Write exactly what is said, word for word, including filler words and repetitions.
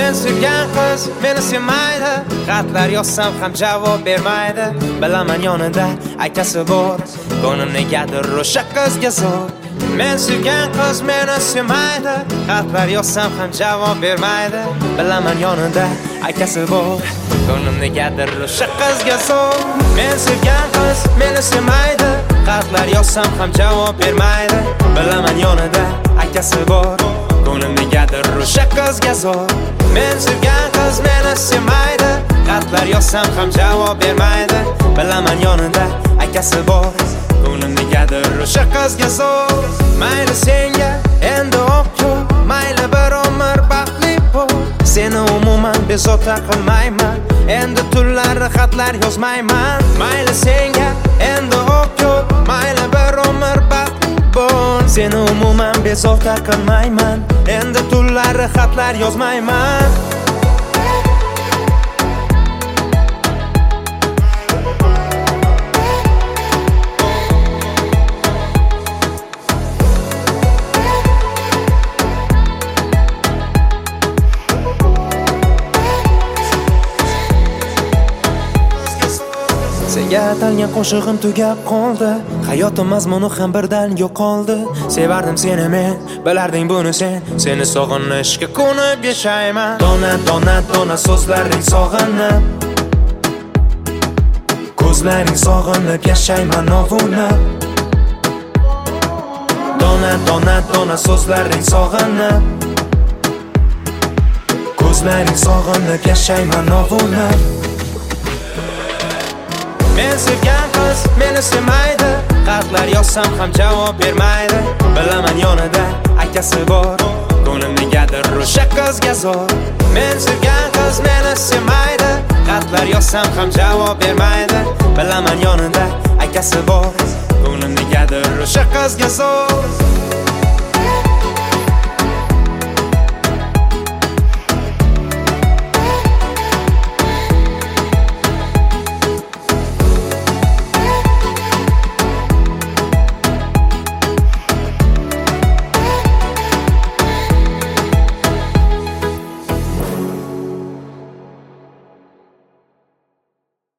Men sevgan qiz meni sevmaydi, xatlar yozsam ham javob bermaydi. Bilaman yonida akasi bor, ko'nglim negadir o'sha qizga zo'r. Men sevgan qiz meni sevmaydi, xatlar yozsam ham javob bermaydi. Bilaman yonida akasi bor, ko'nglim negadir o'sha qizga zo'r. Men sevgan qiz meni sevmaydi, xatlar yozsam ham javob bermaydi. Bilaman yonida akasi bor, ko'nglim negadir o'sha qizga zo'r. Men sevgan qiz meni sevmaydi, xatlar yozsam ham javob bermaydi. Bilaman yonida akasi bor, ko'nglim negadir o'sha qizga zo'r. Mayli senga endi o'qyo, mayli bir umr baxtli bo'l. Seni umuman bezovta qilmayman, endi tunlari xatlar yozmayman. Mayli senga endi o'qyo, mayli bir umr baxtli bo'l. Seni umuman bezovta qilmayman, endi tunlari xatlar yozmayman. Senga atalgan qo'shig'im tugab qoldi, hayotim mazmuni ham birdan yo'qoldi. Sevardim seni men, bilarding buni sen. Seni sog'inishga ko'nib yashayman. Dona dona dona so'zlaring sog'inib, ko'zlaring sog'inib yashayman ovunib. Dona dona dona so'zlaring sog'inib, ko'zlaring sog'inib yashayman ovunib. Men sevgan qiz meni sevmaydi, xatlar yozsam ham javob bermaydi. Bilaman yonida akasi bor, ko'nglim negadir o'sha qizga zo'r. Men sevgan qiz meni sevmaydi, xatlar yozsam ham javob bermaydi. Bilaman yonida akasi bor, ko'nglim negadir o'sha qizga zo'r.